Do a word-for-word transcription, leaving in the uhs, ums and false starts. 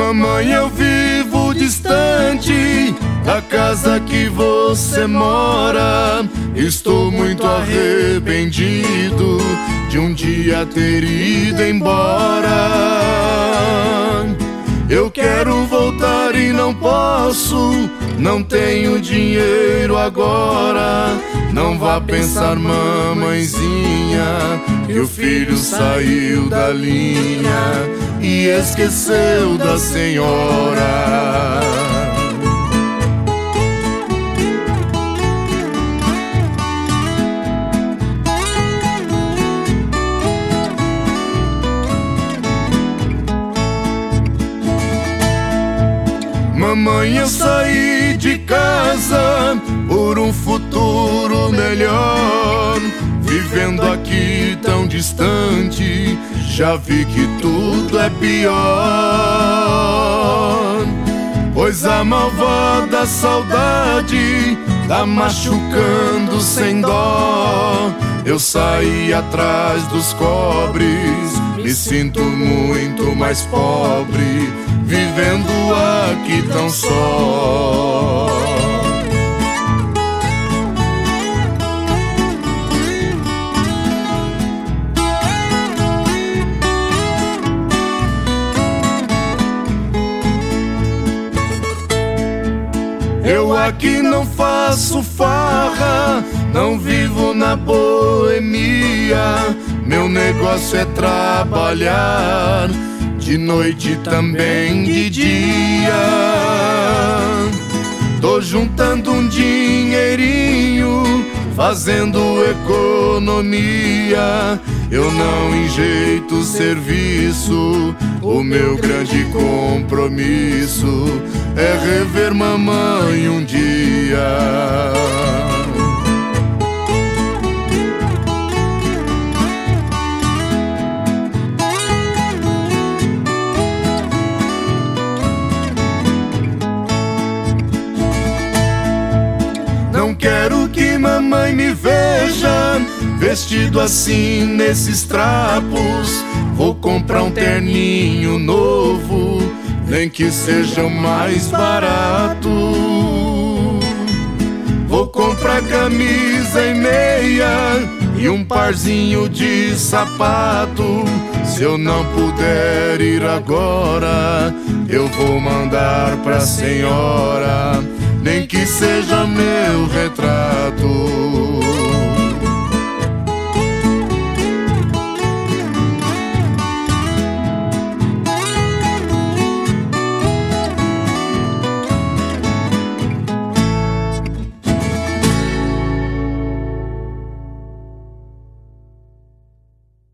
Mamãe, eu vivo distante da casa que você mora. Estou muito arrependido de um dia ter ido embora. Eu quero voltar e não posso, não tenho dinheiro agora. Não vá pensar, mamãezinha, que o filho saiu da linha e esqueceu da senhora. Mamãe, eu saí de casa por um futuro melhor. Vivendo aqui tão distante, já vi que tudo é pior. Pois a malvada saudade tá machucando sem dó. Eu saí atrás dos cobres, me sinto muito mais pobre, vivendo aqui tão só. Eu aqui não faço farra, não vivo na boemia. Meu negócio é trabalhar, de noite também de dia. Tô juntando um dinheirinho, fazendo economia. Eu não enjeito serviço, o meu grande compromisso é rever mamãe um dia. Não quero que mamãe me veja vestido assim nesses trapos. Vou comprar um terninho novo, nem que seja o mais barato. Vou comprar camisa e meia e um parzinho de sapato. Se eu não puder ir agora, eu vou mandar pra senhora, nem que seja meu retrato.